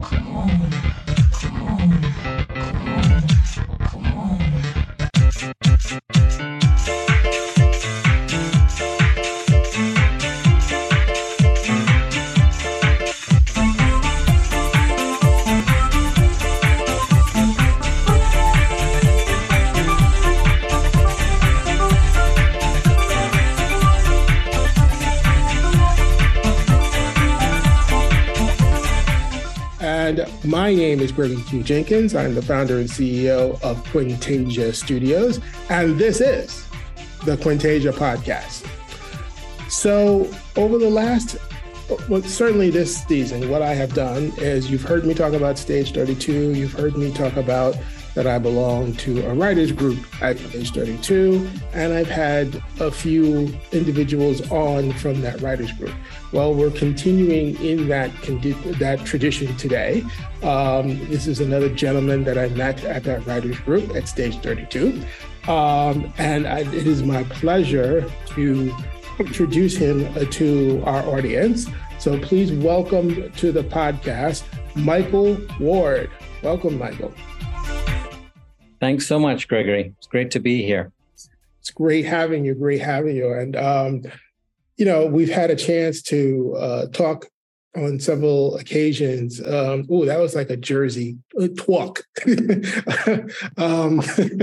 And my name is Gregory Q. Jenkins. I'm the founder and CEO of Quintasia Studios, and this is the Quintasia Podcast. So over the last, well, certainly this season, what I have done is you've heard me talk about Stage 32. You've heard me talk about that I belong to a writers group at Stage 32, and I've had a few individuals on from that writers group. Well, we're continuing in that tradition today. This is another gentleman that I met at that writers group at Stage 32. It is my pleasure to introduce him to our audience. So please welcome to the podcast, Michael Ward. Welcome, Michael. Thanks so much, Gregory. It's great to be here. It's great having you. And, we've had a chance to talk on several occasions. That was like a Jersey talk. I'm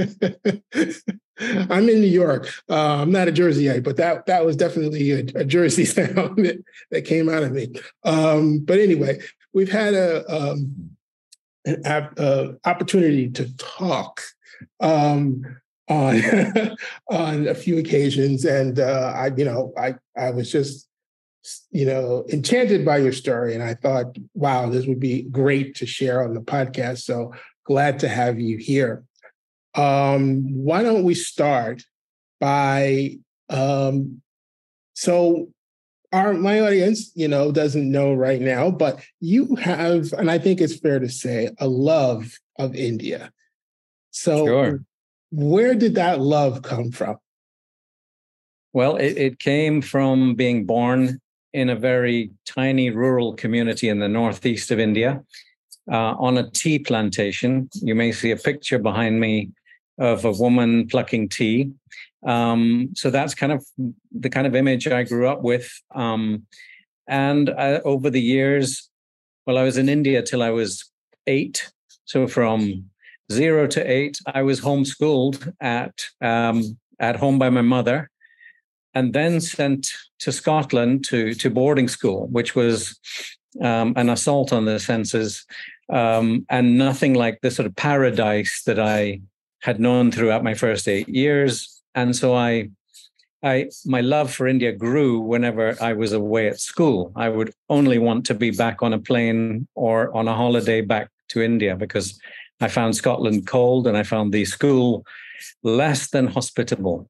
in New York. I'm not a Jerseyite, but that was definitely a Jersey sound that came out of me. But anyway, we've had an opportunity to talk on a few occasions, and I was just enchanted by your story, and I thought, wow, this would be great to share on the podcast. So glad to have you here. Why don't we start by my audience, doesn't know right now, but you have, and I think it's fair to say, a love of India. So sure. Where did that love come from? Well, it came from being born in a very tiny rural community in the northeast of India, on a tea plantation. You may see a picture behind me of a woman plucking tea. So that's kind of the kind of image I grew up with. Over the years, I was in India till I was 8. So from 0 to 8, I was homeschooled at home by my mother, and then sent to Scotland to boarding school, which was an assault on the senses, and nothing like the sort of paradise that I had known throughout my first 8 years. And so my love for India grew whenever I was away at school. I would only want to be back on a plane or on a holiday back to India, because I found Scotland cold and I found the school less than hospitable.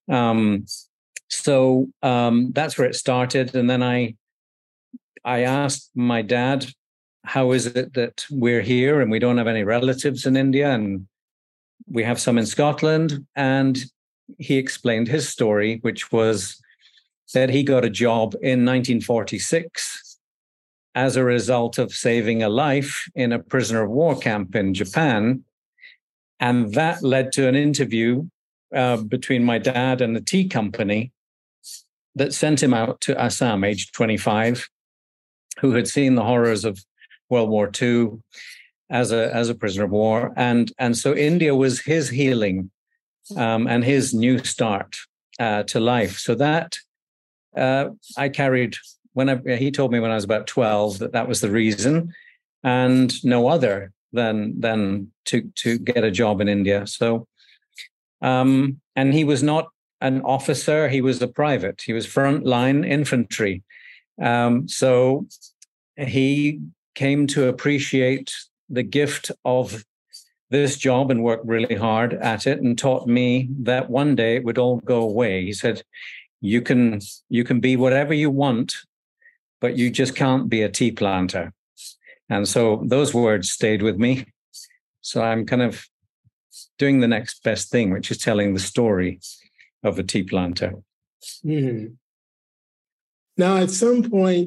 So that's where it started. And then I asked my dad, how is it that we're here and we don't have any relatives in India, and we have some in Scotland? And he explained his story, which was that he got a job in 1946 as a result of saving a life in a prisoner of war camp in Japan. And that led to an interview between my dad and the tea company that sent him out to Assam, aged 25, who had seen the horrors of World War II as a prisoner of war. And so India was his healing and his new start to life. So that I carried. He told me when I was about 12 that was the reason, and no other than to get a job in India. So, and he was not an officer; he was a private. He was frontline infantry. So he came to appreciate the gift of this job and worked really hard at it, and taught me that one day it would all go away. He said, "You can be whatever you want, but you just can't be a tea planter." And so those words stayed with me. So I'm kind of doing the next best thing, which is telling the story of a tea planter. Mm-hmm. Now, at some point,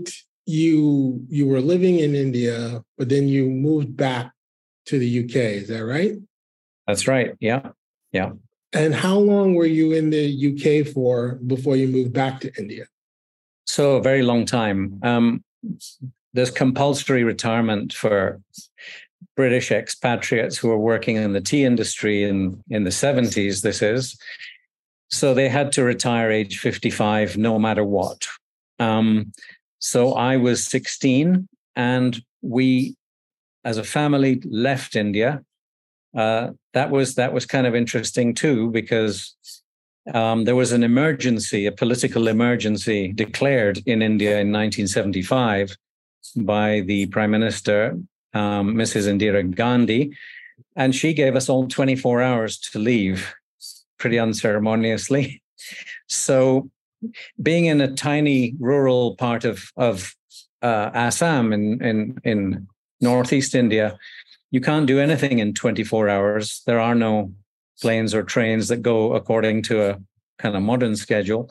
you were living in India, but then you moved back to the UK. Is that right? That's right. Yeah. Yeah. And how long were you in the UK for before you moved back to India? So a very long time. There's compulsory retirement for British expatriates who were working in the tea industry in the 70s, this is. So they had to retire age 55, no matter what. So I was 16, and we, as a family, left India. That was kind of interesting too, because there was an emergency, a political emergency declared in India in 1975 by the Prime Minister, Mrs. Indira Gandhi, and she gave us all 24 hours to leave, pretty unceremoniously. So being in a tiny rural part of Assam in northeast India, you can't do anything in 24 hours. There are no planes or trains that go according to a kind of modern schedule.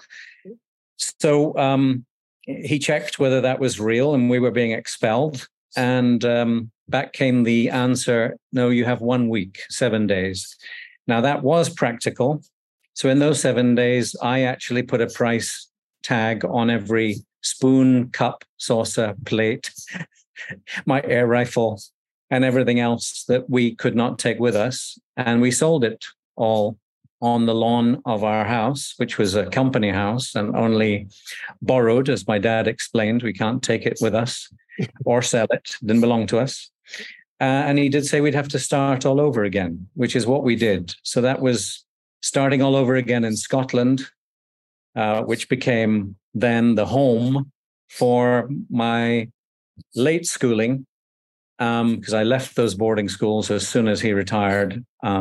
So he checked whether that was real and we were being expelled. And back came the answer, no, you have 1 week, 7 days. Now, that was practical. So in those 7 days, I actually put a price tag on every spoon, cup, saucer, plate, my air rifle, and everything else that we could not take with us. And we sold it all on the lawn of our house, which was a company house and only borrowed, as my dad explained. We can't take it with us or sell it. It didn't belong to us. And he did say we'd have to start all over again, which is what we did. So that was starting all over again in Scotland, which became then the home for my late schooling, because I left those boarding schools as soon as he retired,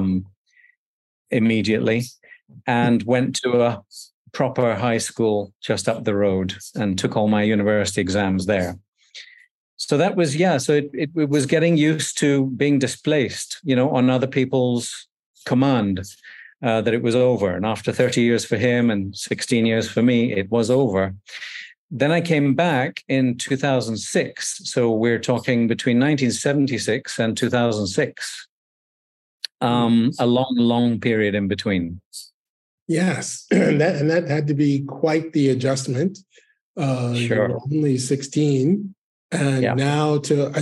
immediately, and went to a proper high school just up the road and took all my university exams there. So that was, so it was getting used to being displaced, on other people's command, that it was over. And after 30 years for him and 16 years for me, it was over. Then I came back in 2006. So we're talking between 1976 and 2006. A long period in between. Yes, and that had to be quite the adjustment. Sure. You were only 16, and now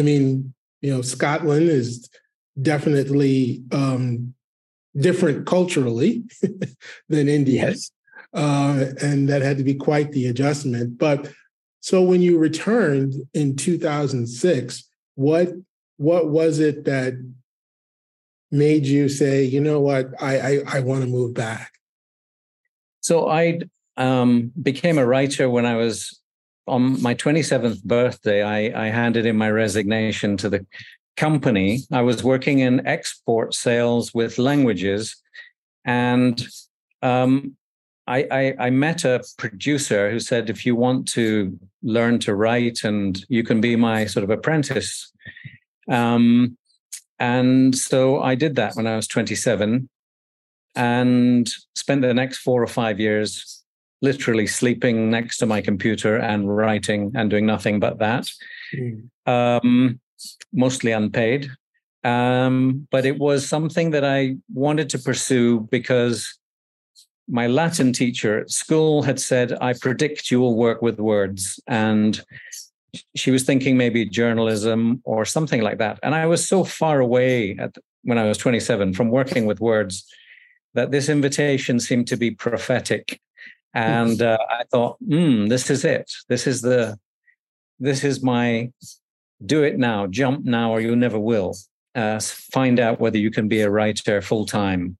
Scotland is definitely different culturally than India. Yes. And that had to be quite the adjustment. But so when you returned in 2006, what was it that made you say, you know what, I want to move back? So I became a writer when I was on my 27th birthday. I handed in my resignation to the company. I was working in export sales with languages, and I met a producer who said, if you want to learn to write, and you can be my sort of apprentice. And so I did that when I was 27 and spent the next 4 or 5 years literally sleeping next to my computer and writing and doing nothing but that, mostly unpaid. But it was something that I wanted to pursue because my Latin teacher at school had said, I predict you will work with words. And she was thinking maybe journalism or something like that. And I was so far away when I was 27 from working with words that this invitation seemed to be prophetic. And I thought, this is it. This is my do it now, jump now, or you never will. Find out whether you can be a writer full time.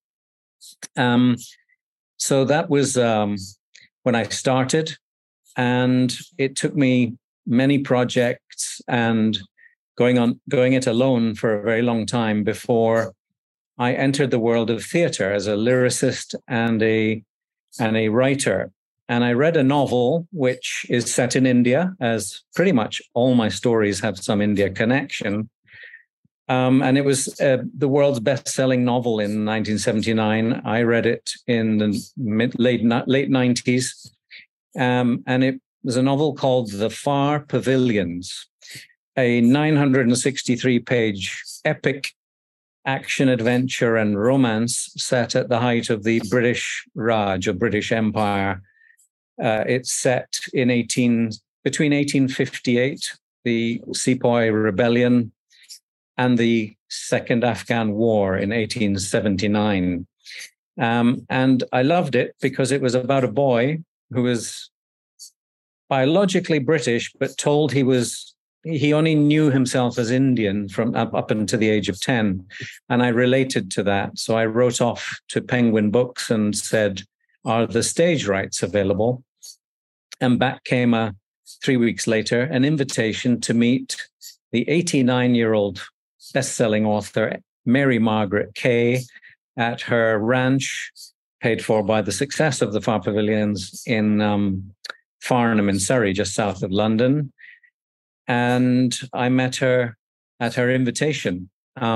So that was when I started, and it took me many projects and going it alone for a very long time before I entered the world of theater as a lyricist and a writer. And I read a novel which is set in India, as pretty much all my stories have some India connection. And it was the world's best-selling novel in 1979. I read it in the late 90s, and there's a novel called The Far Pavilions, a 963-page epic action, adventure, and romance set at the height of the British Raj, or British Empire. It's set in between 1858, the Sepoy Rebellion, and the Second Afghan War in 1879. And I loved it because it was about a boy who was biologically British, but told he only knew himself as Indian from up until the age of 10. And I related to that. So I wrote off to Penguin Books and said, are the stage rights available? And back came 3 weeks later, an invitation to meet the 89-year-old best-selling author, Mary Margaret Kay, at her ranch, paid for by the success of the Far Pavilions in Farnham in Surrey, just south of London. And I met her at her invitation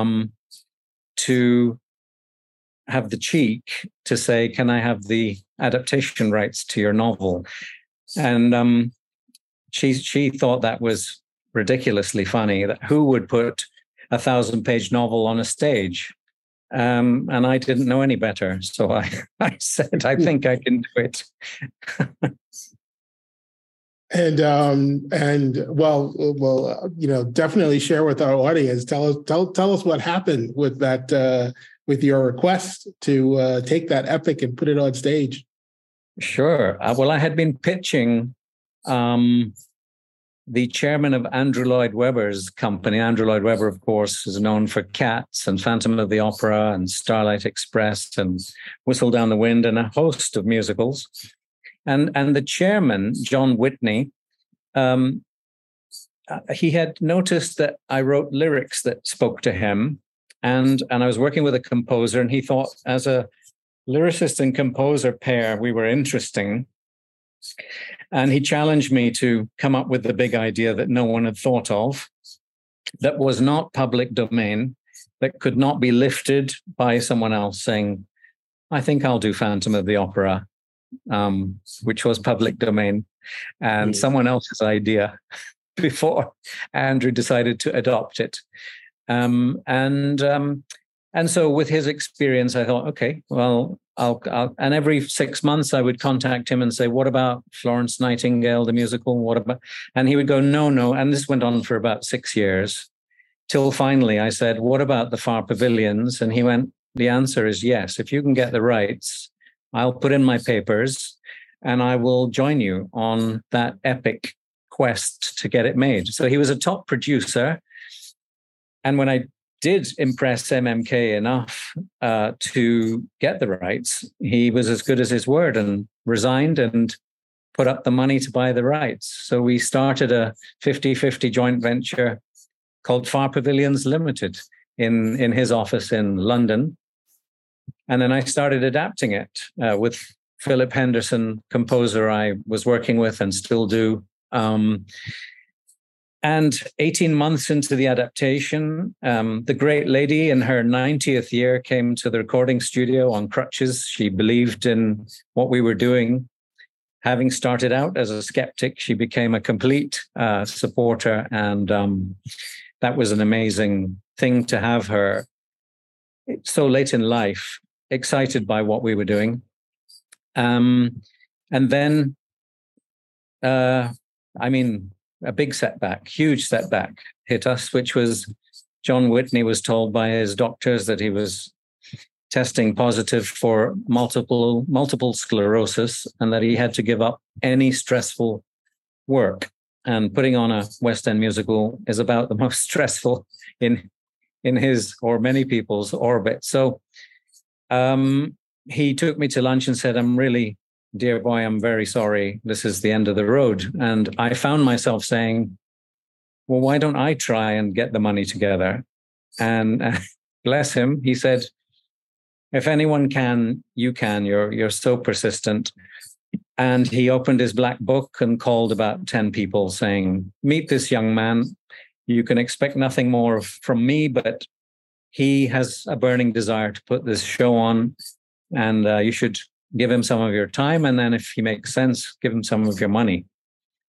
to have the cheek to say, can I have the adaptation rights to your novel? And she thought that was ridiculously funny, that who would put a 1,000-page novel on a stage? And I didn't know any better. So I said, I think I can do it. And definitely share with our audience. Tell us what happened with that, with your request to take that epic and put it on stage. Sure. Well, I had been pitching the chairman of Andrew Lloyd Webber's company. Andrew Lloyd Webber, of course, is known for Cats and Phantom of the Opera and Starlight Express and Whistle Down the Wind and a host of musicals. And the chairman, John Whitney, he had noticed that I wrote lyrics that spoke to him. And I was working with a composer, and he thought, as a lyricist and composer pair, we were interesting. And he challenged me to come up with the big idea that no one had thought of, that was not public domain, that could not be lifted by someone else saying, I think I'll do Phantom of the Opera, which was public domain, and someone else's idea before Andrew decided to adopt it. And so with his experience, I thought, okay, well, I'll and every 6 months I would contact him and say, what about Florence Nightingale, the musical? What about? And he would go, no. And this went on for about 6 years, till finally I said, what about the Far Pavilions? And he went, the answer is yes. If you can get the rights, I'll put in my papers and I will join you on that epic quest to get it made. So he was a top producer. And when I did impress MMK enough to get the rights, he was as good as his word and resigned and put up the money to buy the rights. So we started a 50-50 joint venture called Far Pavilions Limited in his office in London. And then I started adapting it with Philip Henderson, composer I was working with and still do. And 18 months into the adaptation, the great lady in her 90th year came to the recording studio on crutches. She believed in what we were doing. Having started out as a skeptic, she became a complete supporter. And that was an amazing thing to have her so late in life, excited by what we were doing. And then, a big setback, huge setback hit us, which was John Whitney was told by his doctors that he was testing positive for multiple sclerosis and that he had to give up any stressful work. And putting on a West End musical is about the most stressful in his or many people's orbit. So he took me to lunch and said, dear boy, I'm very sorry. This is the end of the road. And I found myself saying, well, why don't I try and get the money together? And bless him, he said, if anyone can, you can. You're so persistent. And he opened his black book and called about 10 people saying, meet this young man. You can expect nothing more from me, but he has a burning desire to put this show on. And you should give him some of your time. And then if he makes sense, give him some of your money.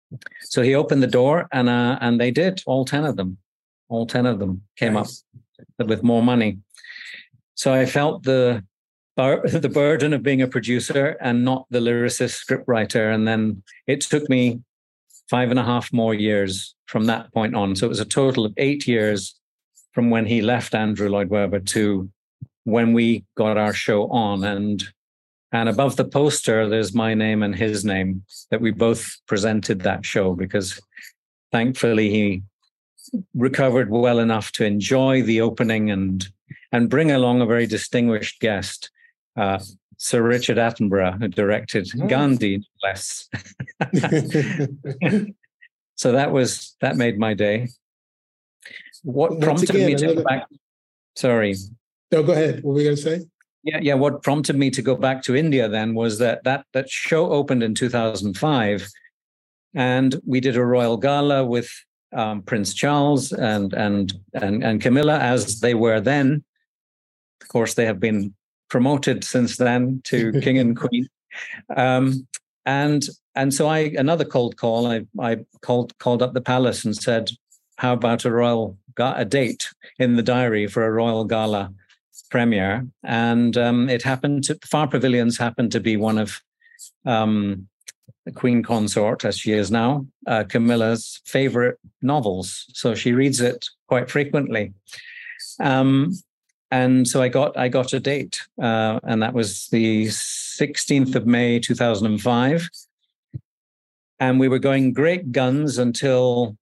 So he opened the door, and they did. All 10 of them came Nice. up with more money. So I felt the burden of being a producer and not the lyricist scriptwriter. And then it took me 5.5 more years from that point on. So it was a total of 8 years from when he left Andrew Lloyd Webber to when we got our show on. And above the poster, there's my name and his name, that we both presented that show, because thankfully he recovered well enough to enjoy the opening and bring along a very distinguished guest, Sir Richard Attenborough, who directed Gandhi, no less. So that made my day. What prompted me to go back? Sorry. No, go ahead. What were we going to say? Yeah. What prompted me to go back to India then was that show opened in 2005, and we did a royal gala with Prince Charles and Camilla, as they were then. Of course, they have been promoted since then to King and Queen. And so another cold call. I called up the palace and said, "How about a date in the diary for a royal gala premiere?" And it happened to Far Pavilions happened to be one of the Queen Consort, as she is now, Camilla's favorite novels. So she reads it quite frequently. And so I got a date, and that was the 16th of May, 2005. And we were going great guns until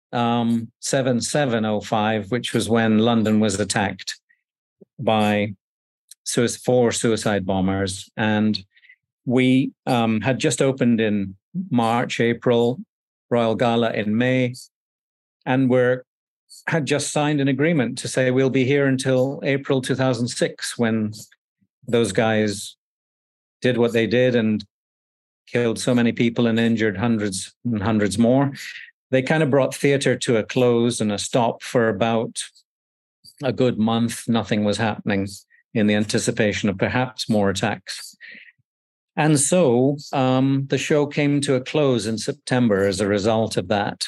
7/7/05, which was when London was attacked by 4 suicide bombers. And we had just opened in March, April, Royal Gala in May, and had just signed an agreement to say we'll be here until April 2006, when those guys did what they did and killed so many people and injured hundreds and hundreds more. They kind of brought theater to a close and a stop for about a good month. Nothing was happening in the anticipation of perhaps more attacks. And so the show came to a close in September as a result of that.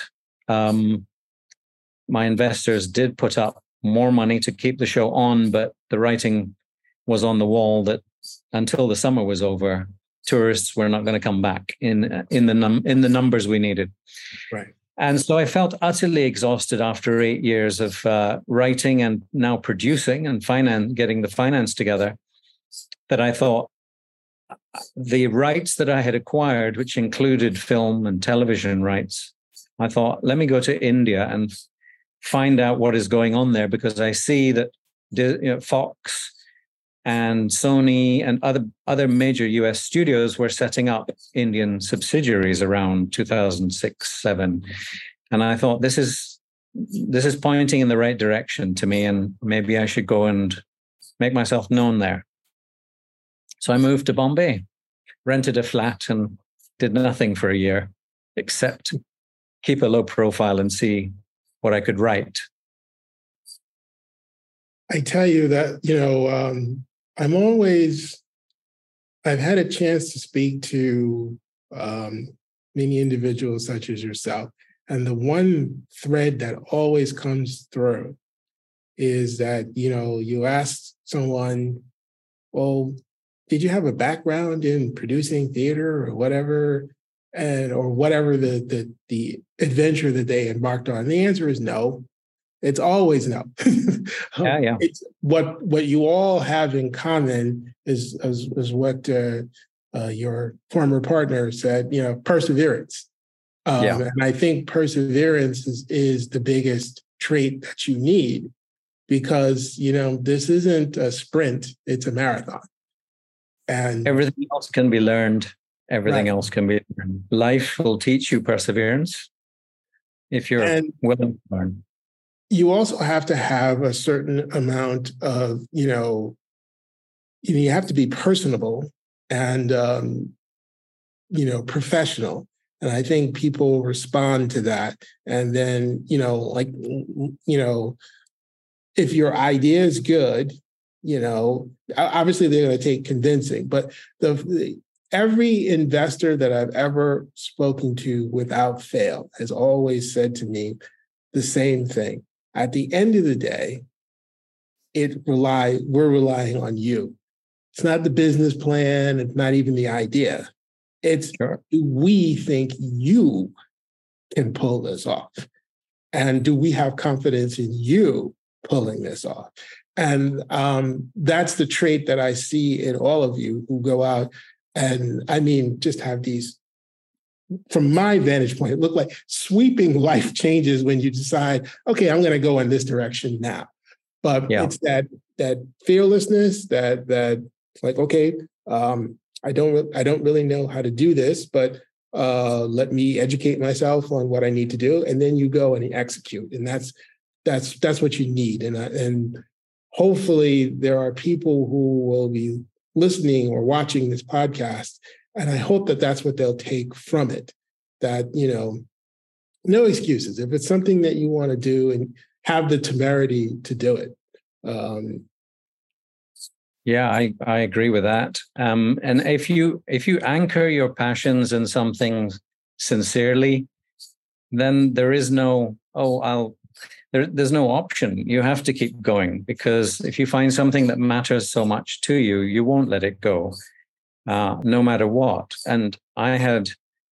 My investors did put up more money to keep the show on, but the writing was on the wall that until the summer was over, tourists were not going to come back in the numbers we needed. Right. And so I felt utterly exhausted after 8 years of writing and now producing and getting the finance together, that I thought the rights that I had acquired, which included film and television rights, I thought, let me go to India and find out what is going on there, because I see that Fox and Sony and other major US studios were setting up Indian subsidiaries around 2006-07. And I thought, this is pointing in the right direction to me, and maybe I should go and make myself known there. So I moved to Bombay, rented a flat, and did nothing for a year except keep a low profile and see what I could write. I tell you that, I've had a chance to speak to many individuals such as yourself. And the one thread that always comes through is that, you ask someone, well, did you have a background in producing theater or whatever, or whatever the adventure that they embarked on? And the answer is no. It's always no. Yeah. It's what you all have in common is what your former partner said. Perseverance. And I think perseverance is the biggest trait that you need, because this isn't a sprint; it's a marathon. And everything else can be learned. Everything else can be learned. Life will teach you perseverance if you're willing to learn. You also have to have a certain amount of, you have to be personable and, professional. And I think people respond to that. And then, if your idea is good, obviously they're going to take convincing, but every investor that I've ever spoken to without fail has always said to me the same thing. At the end of the day, we're relying on you. It's not the business plan. It's not even the idea. It's, do we think you can pull this off? And do we have confidence in you pulling this off? And that's the trait that I see in all of you who go out and, I mean, just have these, from my vantage point, it look like sweeping life changes when you decide, okay, I'm going to go in this direction now. But it's that fearlessness that like, okay, I don't really know how to do this, but let me educate myself on what I need to do, and then you go and you execute, and that's what you need. And hopefully there are people who will be listening or watching this podcast, and I hope that that's what they'll take from it. That, no excuses. If it's something that you want to do, and have the temerity to do it. Yeah, I agree with that. And if you anchor your passions in something sincerely, then there is no, there's no option. You have to keep going, because if you find something that matters so much to you, you won't let it go, no matter what. And I had,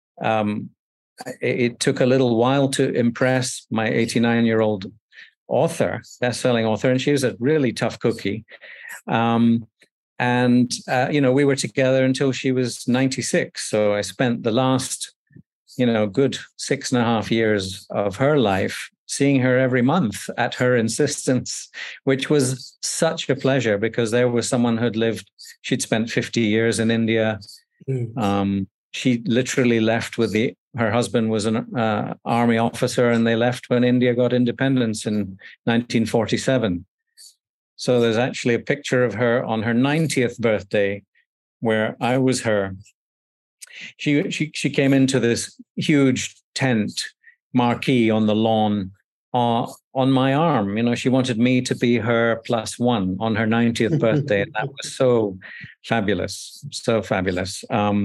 it took a little while to impress my 89-year-old author, best-selling author, and she was a really tough cookie. We were together until she was 96. So I spent the last, good 6.5 years of her life seeing her every month at her insistence, which was such a pleasure, because there was someone she'd spent 50 years in India. She literally left her husband was an army officer, and they left when India got independence in 1947. So there's actually a picture of her on her 90th birthday where I was her. She came into this huge tent marquee on the lawn on my arm. She wanted me to be her +1 on her 90th birthday. And that was so fabulous, so fabulous.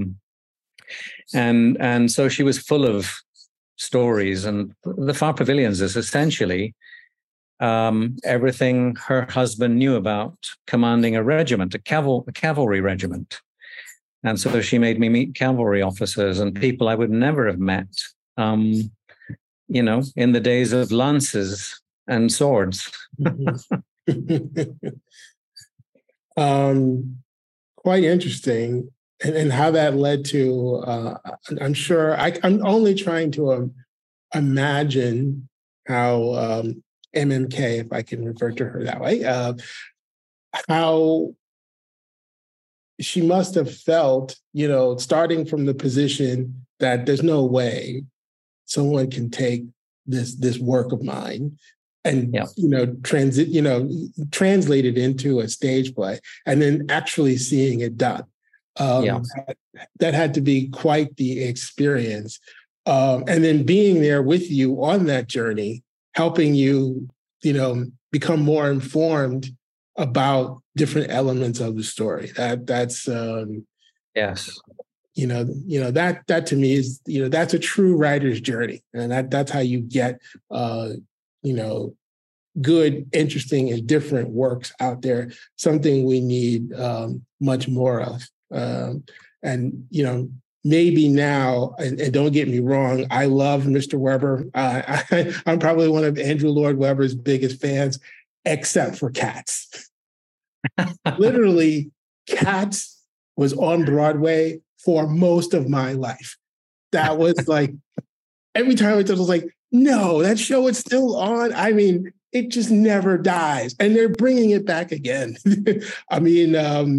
And so she was full of stories, and the Far Pavilions is essentially everything her husband knew about commanding a regiment, a cavalry regiment. And so she made me meet cavalry officers and people I would never have met, in the days of lances and swords. Quite interesting. And how that led to, I'm sure, I'm only trying to imagine how MMK, if I can refer to her that way, how she must have felt, starting from the position that there's no way someone can take this work of mine and translate it into a stage play, and then actually seeing it done. That had to be quite the experience. And then being there with you on that journey, helping you, become more informed about different elements of the story. That's yes. That to me is, that's a true writer's journey. And that's how you get, good, interesting, and different works out there, something we need much more of. And maybe now, and don't get me wrong, I love Mr. Weber. I'm probably one of Andrew Lloyd Webber's biggest fans, except for Cats. Literally, Cats was on Broadway for most of my life. That was like, every time I was like, no, that show is still on. I mean, it just never dies. And they're bringing it back again. I mean,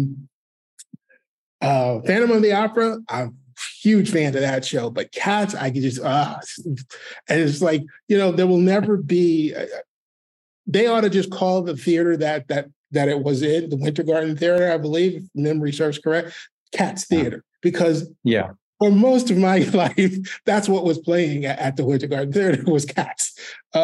Phantom of the Opera, I'm a huge fan of that show, but Cats, I could just, and it's like, there will never be, they ought to just call the theater that it was in, the Winter Garden Theater, I believe, if memory serves correct, Cats Theater, because for most of my life, that's what was playing at the Winter Garden Theater was Cats.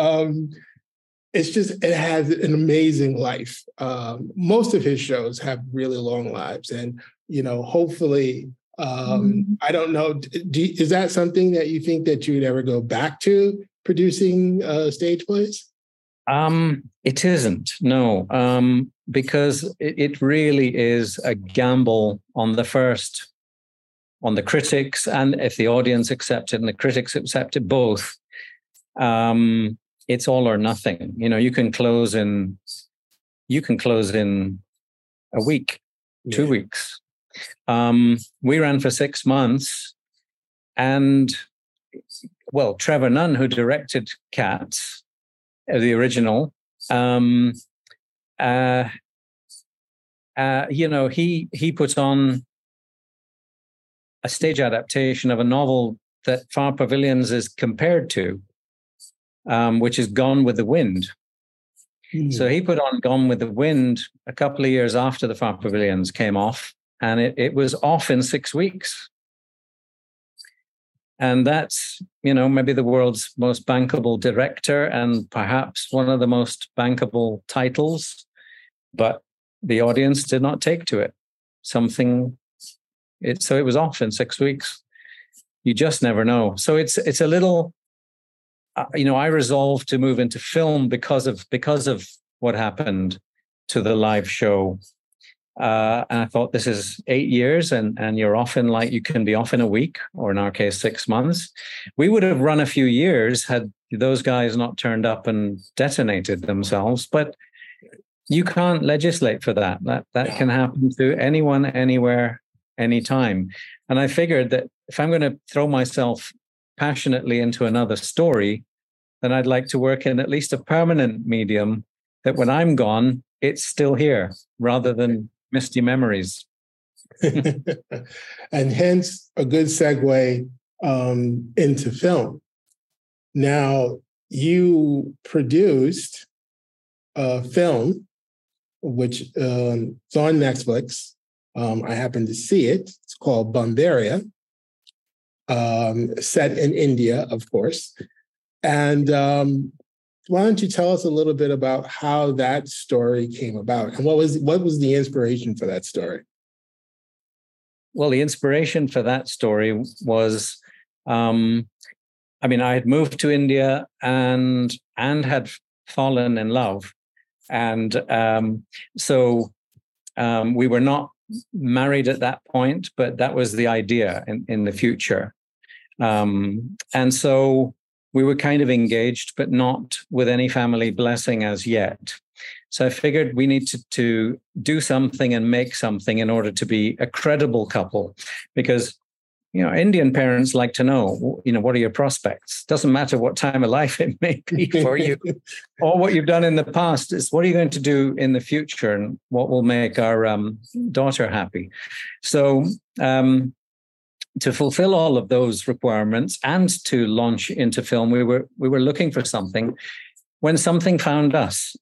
It has an amazing life. Most of his shows have really long lives, and hopefully I don't know. Is that something that you think that you'd ever go back to, producing stage plays? It isn't, no, because it really is a gamble on the critics, and if the audience accept it and the critics accept it, both. It's all or nothing. You can close in a week, 2 weeks. We ran for 6 months, and Trevor Nunn, who directed Cats, the original, he put on a stage adaptation of a novel that Far Pavilions is compared to, which is Gone with the Wind. So he put on Gone with the Wind a couple of years after the Far Pavilions came off, and it was off in 6 weeks. And that's, maybe the world's most bankable director and perhaps one of the most bankable titles, but the audience did not take to it. So it was off in 6 weeks. You just never know. So it's a little, I resolved to move into film because of what happened to the live show. And I thought, this is 8 years and you're often you can be off in a week, or in our case, 6 months. We would have run a few years had those guys not turned up and detonated themselves, but you can't legislate for that. That can happen to anyone, anywhere, anytime. And I figured that if I'm going to throw myself passionately into another story, then I'd like to work in at least a permanent medium that when I'm gone, it's still here, rather than misty memories. And hence a good segue into film. Now, you produced a film which is on Netflix. I happened to see it. It's called Bombaria, set in India, of course. And why don't you tell us a little bit about how that story came about, and what was the inspiration for that story? Well, the inspiration for that story was, I had moved to India and had fallen in love, and so we were not married at that point, but that was the idea in the future, and so we were kind of engaged, but not with any family blessing as yet. So I figured we need to do something and make something in order to be a credible couple, because, Indian parents like to know, what are your prospects? Doesn't matter what time of life it may be for you or what you've done in the past. It's what are you going to do in the future and what will make our daughter happy? So, to fulfill all of those requirements and to launch into film, we were looking for something when something found us.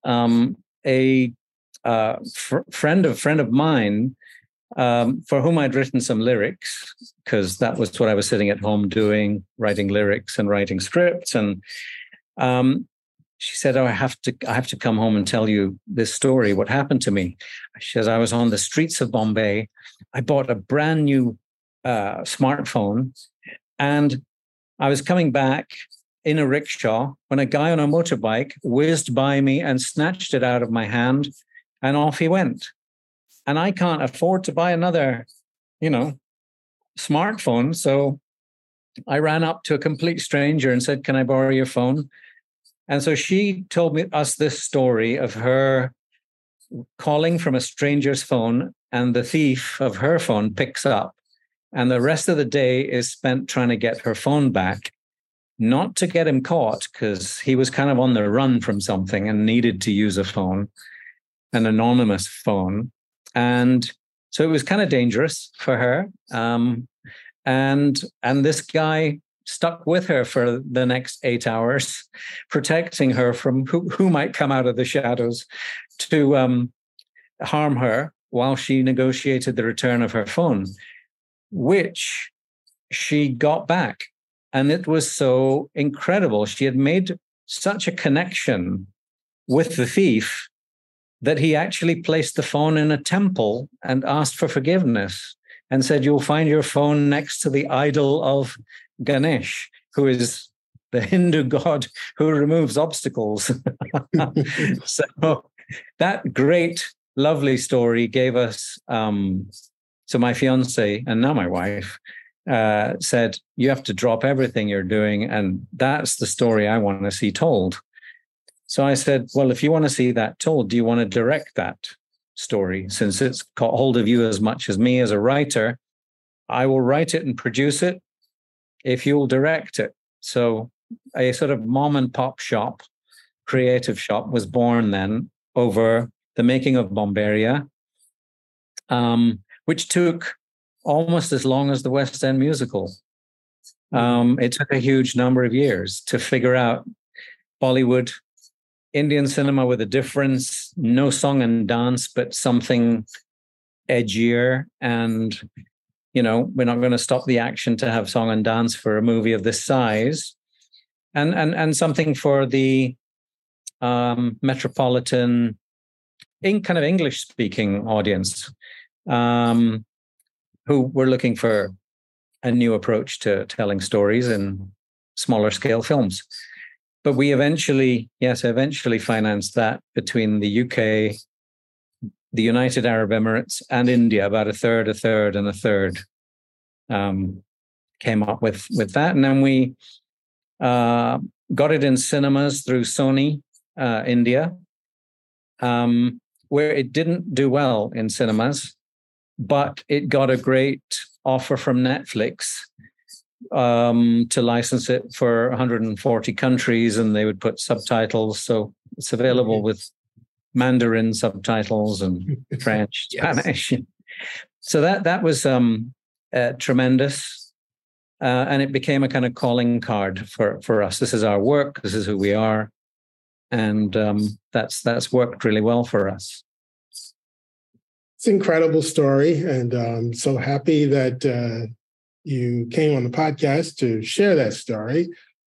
A friend of mine, for whom I'd written some lyrics, because that was what I was sitting at home doing, writing lyrics and writing scripts. And she said, "Oh, I have to come home and tell you this story. What happened to me?" She says, "I was on the streets of Bombay. I bought a brand new smartphone, and I was coming back in a rickshaw when a guy on a motorbike whizzed by me and snatched it out of my hand, and off he went. And I can't afford to buy another, smartphone. So I ran up to a complete stranger and said, 'Can I borrow your phone?' And so she told us this story of her calling from a stranger's phone, and the thief of her phone picks up. And the rest of the day is spent trying to get her phone back, not to get him caught, because he was kind of on the run from something and needed to use a phone, an anonymous phone. And so it was kind of dangerous for her. And this guy stuck with her for the next 8 hours, protecting her from who might come out of the shadows to harm her while she negotiated the return of her phone, which she got back. And it was so incredible. She had made such a connection with the thief that he actually placed the phone in a temple and asked for forgiveness and said, you'll find your phone next to the idol of Ganesh, who is the Hindu god who removes obstacles. So that great, lovely story gave us, so my fiance and now my wife said, you have to drop everything you're doing. And that's the story I want to see told. So I said, well, if you want to see that told, do you want to direct that story? Since it's caught hold of you as much as me as a writer, I will write it and produce it if you'll direct it. So a sort of mom and pop shop, creative shop, was born then over the making of Bomberia, which took almost as long as the West End musical. It took a huge number of years to figure out Bollywood, Indian cinema with a difference, no song and dance, but something edgier. And, you know, we're not going to stop the action to have song and dance for a movie of this size. And something for the metropolitan, kind of English-speaking audience, who were looking for a new approach to telling stories in smaller scale films. But we eventually financed that between the UK, the United Arab Emirates, and India. About a third, and a third came up with that. And then we got it in cinemas through Sony India, where it didn't do well in cinemas, but it got a great offer from Netflix to license it for 140 countries, and they would put subtitles. So it's available with Mandarin subtitles and French, Spanish. So that was tremendous. And it became a kind of calling card for us. This is our work. This is who we are. And that's worked really well for us. It's an incredible story. And I'm so happy that you came on the podcast to share that story.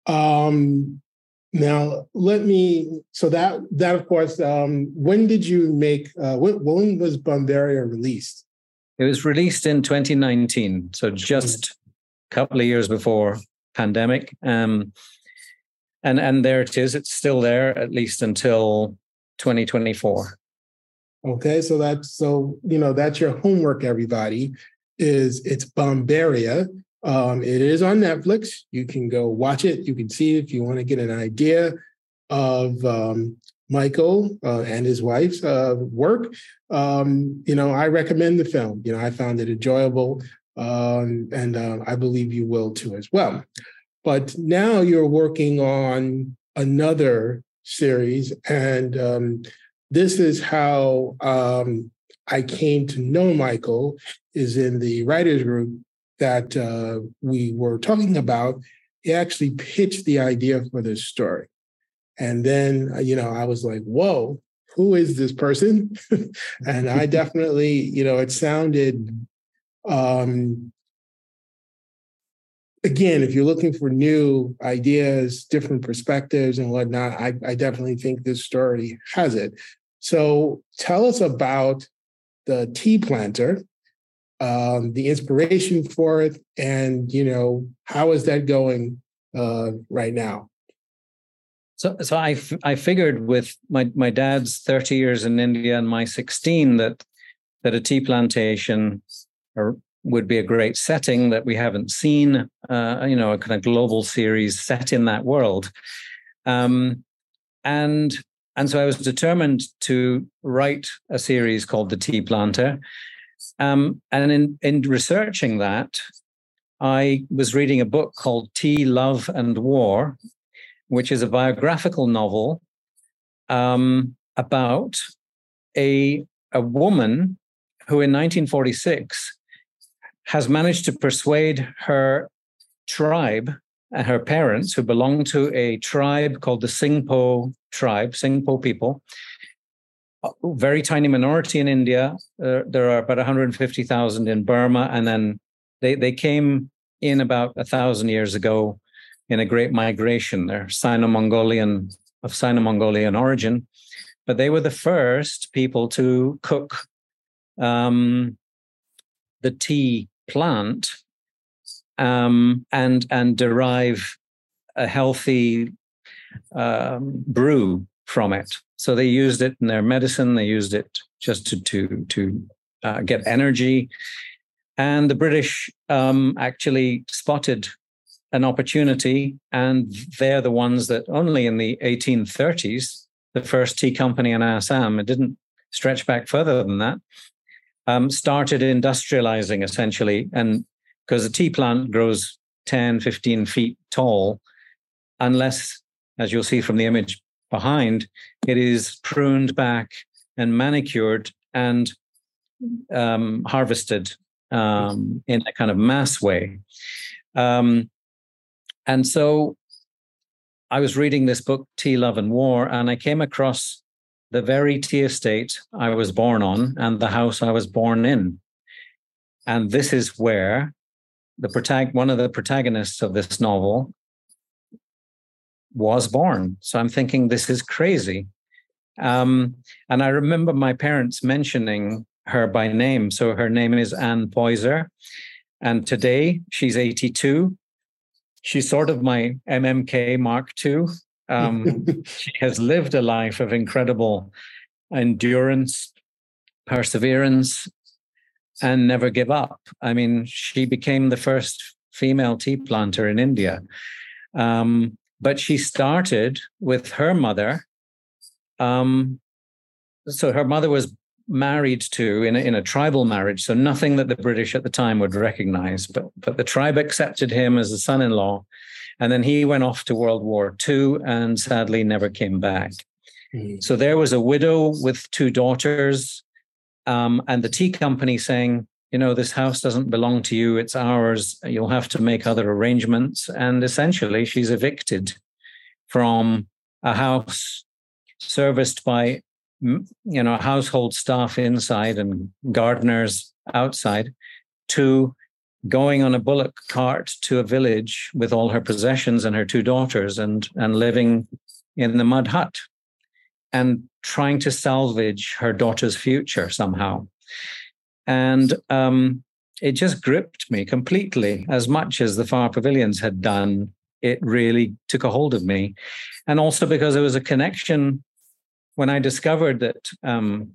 Now, so that of course, when did you make, when was Bomberia released? It was released in 2019. So just a couple of years before pandemic. And there it is. It's still there, at least until 2024. Okay. So that's your homework, everybody, it's Bomberia. It is on Netflix. You can go watch it. You can see it if you want to get an idea of Michael and his wife's work. I recommend the film. I found it enjoyable, and I believe you will too as well. But now you're working on another series, and this is how I came to know Michael, is in the writers group that we were talking about. He actually pitched the idea for this story. And then, I was like, whoa, who is this person? And I definitely, it sounded, again, if you're looking for new ideas, different perspectives and whatnot, I definitely think this story has it. So tell us about the tea planter, the inspiration for it, and, how is that going right now? So I figured with my dad's 30 years in India and my 16 that a tea plantation would be a great setting that we haven't seen, a kind of global series set in that world. And so I was determined to write a series called The Tea Planter. And in researching that, I was reading a book called Tea, Love and War, which is a biographical novel about a woman who in 1946 has managed to persuade her tribe and her parents, who belong to a tribe called the Singpo tribe, Singpo people, a very tiny minority in India. There are about 150,000 in Burma, and then they came in about 1,000 years ago in a great migration. They're Sino-Mongolian origin, but they were the first people to cook the the tea plant and derive a healthy brew from it. So they used it in their medicine. They used it just to get energy. And the British actually spotted an opportunity, and they're the ones that only in the 1830s, the first tea company in Assam, it didn't stretch back further than that, started industrializing essentially. And because a tea plant grows 10, 15 feet tall, unless, as you'll see from the image behind, it is pruned back and manicured and harvested in a kind of mass way. And so I was reading this book, Tea, Love and War, and I came across the very tea estate I was born on and the house I was born in. And this is where one of the protagonists of this novel was born. So I'm thinking, this is crazy. And I remember my parents mentioning her by name. So her name is Anne Poyser. And today she's 82. She's sort of my MMK Mark II. She has lived a life of incredible endurance, perseverance, and never give up. I mean, she became the first female tea planter in India. But she started with her mother. So her mother was married to in a tribal marriage, so nothing that the British at the time would recognize. But the tribe accepted him as a son-in-law, and then he went off to World War II and sadly never came back. So there was a widow with 2 daughters, and the tea company saying, this house doesn't belong to you, it's ours. You'll have to make other arrangements. And essentially, she's evicted from a house serviced by household staff inside and gardeners outside, to going on a bullock cart to a village with all her possessions and her 2 daughters and living in the mud hut and trying to salvage her daughter's future somehow. And it just gripped me completely. As much as the Far Pavilions had done, it really took a hold of me. And also because there was a connection when I discovered that Anne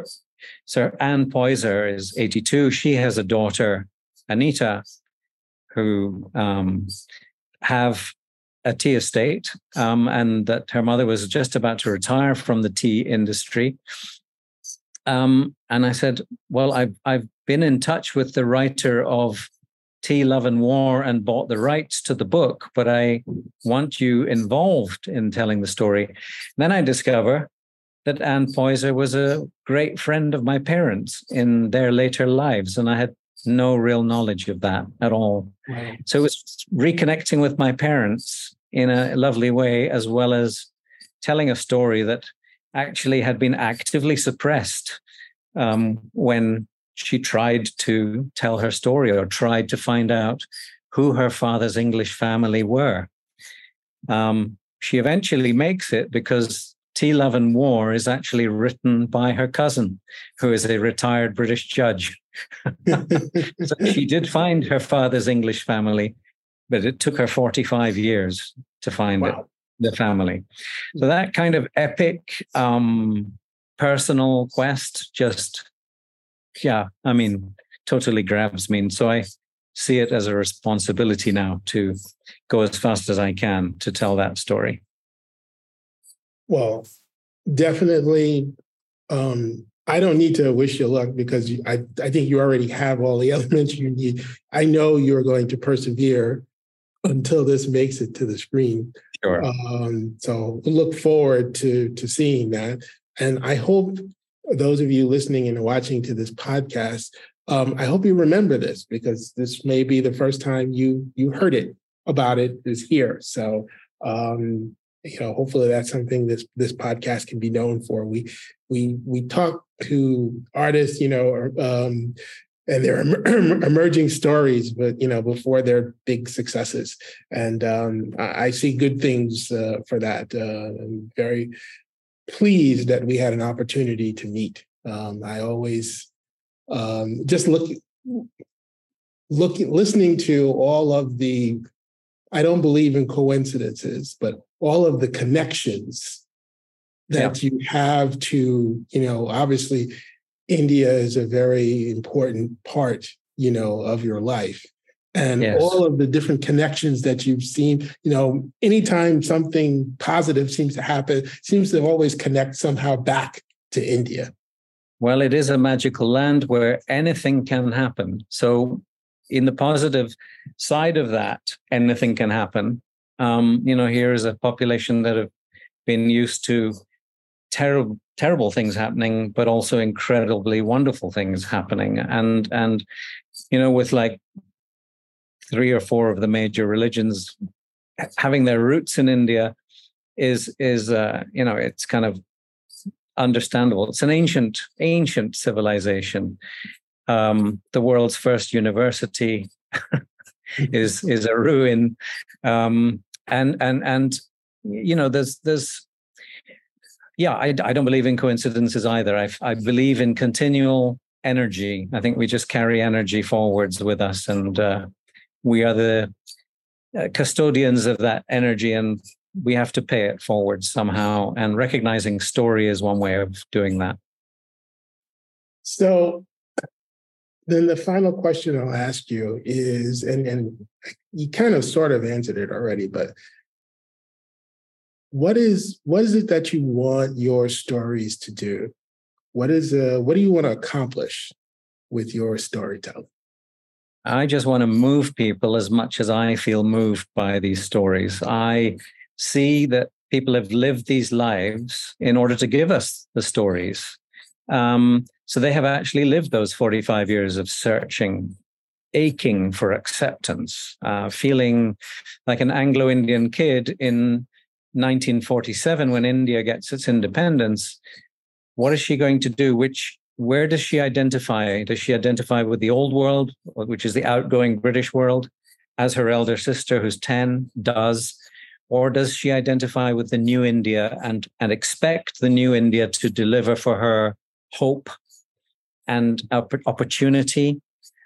Poyser is 82. She has a daughter, Anita, who have a tea estate, and that her mother was just about to retire from the tea industry. And I said, well, I've been in touch with the writer of Tea, Love and War and bought the rights to the book, but I want you involved in telling the story. Then I discover that Anne Poyser was a great friend of my parents in their later lives, and I had no real knowledge of that at all. Wow. So it was reconnecting with my parents in a lovely way, as well as telling a story that actually had been actively suppressed when she tried to tell her story or tried to find out who her father's English family were. She eventually makes it because Tea, Love and War is actually written by her cousin, who is a retired British judge. So she did find her father's English family, but it took her 45 years to find the family. So that kind of epic personal quest just, totally grabs me. And so I see it as a responsibility now to go as fast as I can to tell that story. Well, definitely. I don't need to wish you luck because I think you already have all the elements you need. I know you're going to persevere until this makes it to the screen. Sure. So look forward to seeing that. And I hope those of you listening and watching to this podcast, I hope you remember this, because this may be the first time you heard about it is here. So hopefully that's something this podcast can be known for. We talk to artists, and their emerging stories, but before their big successes. And I see good things for that. I'm very pleased that we had an opportunity to meet. I always just listening to all of the, I don't believe in coincidences, but all of the connections that you have to, obviously India is a very important part, of your life. And all of the different connections that you've seen, anytime something positive seems to happen, seems to always connect somehow back to India. Well, it is a magical land where anything can happen. So in the positive side of that, anything can happen. Here is a population that have been used to terrible things happening, but also incredibly wonderful things happening. And with like 3 or 4 of the major religions having their roots in India is it's kind of understandable. It's an ancient civilization. The world's first university is a ruin, and there's I don't believe in coincidences either. I believe in continual energy. I think we just carry energy forwards with us, and we are the custodians of that energy, and we have to pay it forward somehow. And recognizing story is one way of doing that. So then the final question I'll ask you is, and you kind of sort of answered it already, but what is it that you want your stories to do? What do you want to accomplish with your storytelling? I just want to move people as much as I feel moved by these stories. I see that people have lived these lives in order to give us the stories. So they have actually lived those 45 years of searching, aching for acceptance, feeling like an Anglo-Indian kid in 1947 when India gets its independence. What is she going to do? Where does she identify? Does she identify with the old world, which is the outgoing British world, as her elder sister, who's 10, does? Or does she identify with the new India and expect the new India to deliver for her hope and opportunity?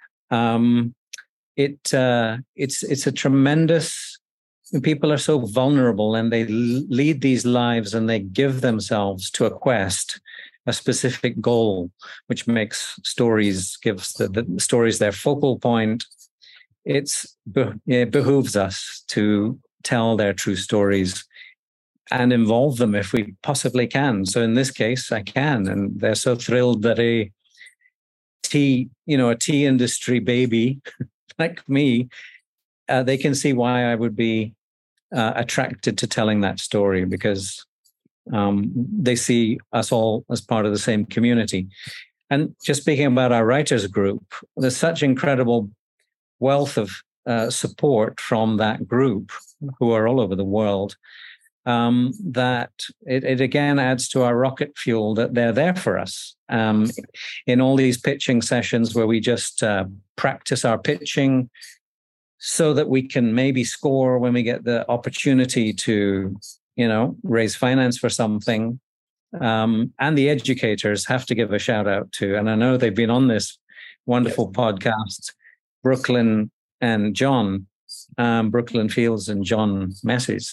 It's a tremendous. People are so vulnerable, and they lead these lives, and they give themselves to a quest, a specific goal, which makes stories, gives the stories their focal point. It behooves us to tell their true stories and involve them if we possibly can. So in this case, I can, and they're so thrilled that a tea industry baby like me, they can see why I would be attracted to telling that story, because they see us all as part of the same community. And just speaking about our writers group, there's such incredible wealth of support from that group, who are all over the world, that it again adds to our rocket fuel that they're there for us. In all these pitching sessions where we just practice our pitching so that we can maybe score when we get the opportunity to, raise finance for something. And the educators have to give a shout out to, and I know they've been on this wonderful podcast, Brooklyn and John, Brooklyn Fields and John Messies.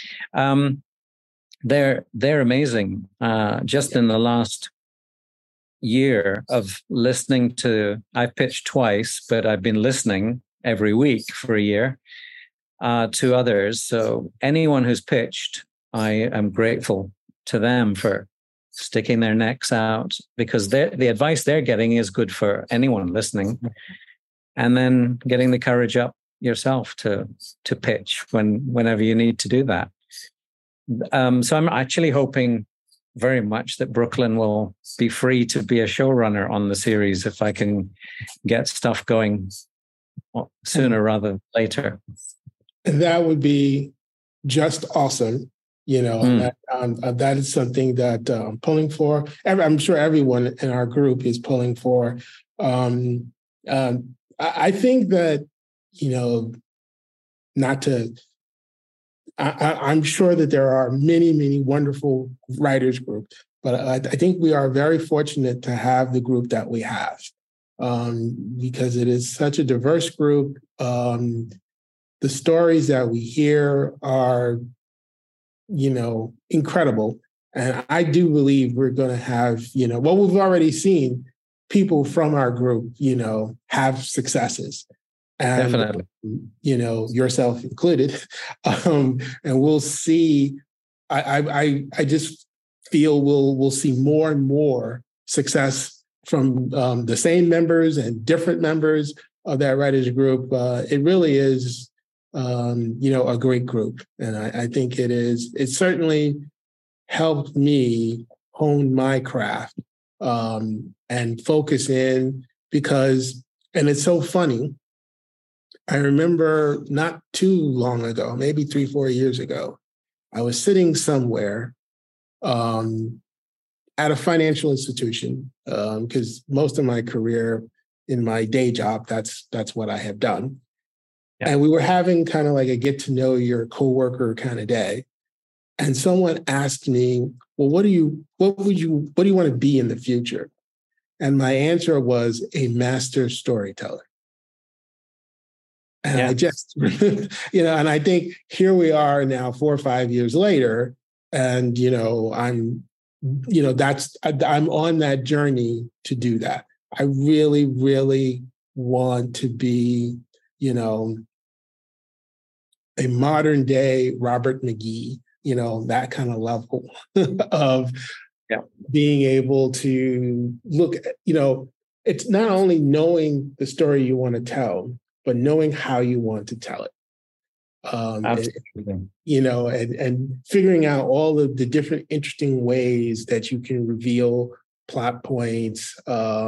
They're amazing. Just in the last year of listening to, I've pitched twice, but I've been listening every week for a year to others. So anyone who's pitched, I am grateful to them for sticking their necks out, because the advice they're getting is good for anyone listening. And then getting the courage up yourself to pitch whenever you need to do that. So I'm actually hoping very much that Brooklyn will be free to be a showrunner on the series if I can get stuff going sooner rather than later. That would be just awesome. That is something that I'm pulling for. I'm sure everyone in our group is pulling for. I think that, I'm sure that there are many, many wonderful writers groups, but I think we are very fortunate to have the group that we have. because it is such a diverse group. The stories that we hear are, incredible. And I do believe we're going to have, well, we've already seen people from our group, have successes. And, Definitely. Yourself included. And we'll see, I just feel we'll see more and more success from the same members and different members of that writers group. It really is, a great group. And I think it certainly helped me hone my craft and focus in because, and it's so funny, I remember not too long ago, maybe 3-4 years ago, I was sitting somewhere at a financial institution because most of my career in my day job, that's what I have done. Yeah. And we were having kind of like a get to know your coworker kind of day. And someone asked me, well, what do you want to be in the future? And my answer was a master storyteller. And I just, and I think here we are now 4 or 5 years later, and, I'm on that journey to do that. I really, really want to be, a modern day Robert McGee, that kind of level of being able to look at, it's not only knowing the story you want to tell, but knowing how you want to tell it. Absolutely. And figuring out all of the different interesting ways that you can reveal plot points,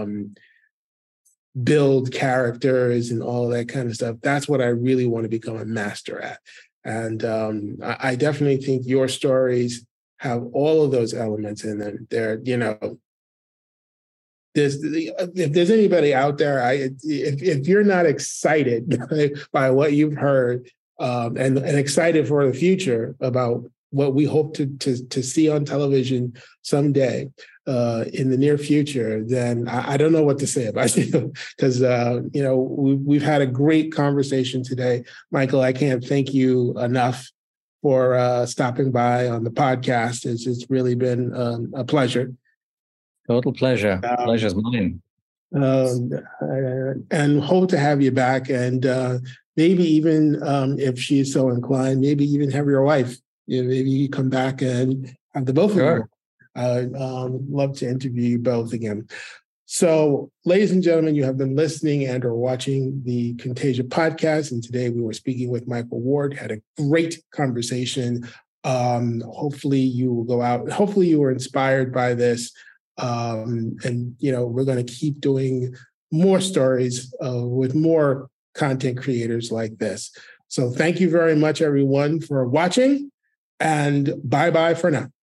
build characters and all that kind of stuff. That's what I really want to become a master at. And I definitely think your stories have all of those elements in them. They're, if there's anybody out there, if you're not excited by what you've heard and excited for the future about what we hope to see on television someday in the near future, then I don't know what to say about you because, we've had a great conversation today. Michael, I can't thank you enough for stopping by on the podcast. It's really been a pleasure. Total pleasure. Pleasure's mine. And hope to have you back. And maybe even if she's so inclined, maybe even have your wife. Maybe you come back and have the both of you. I'd love to interview you both again. So, ladies and gentlemen, you have been listening and or watching the Quintasia podcast. And today we were speaking with Michael Ward, had a great conversation. Hopefully you will go out. Hopefully you were inspired by this. And, we're going to keep doing more stories with more content creators like this. So thank you very much, everyone, for watching, and bye-bye for now.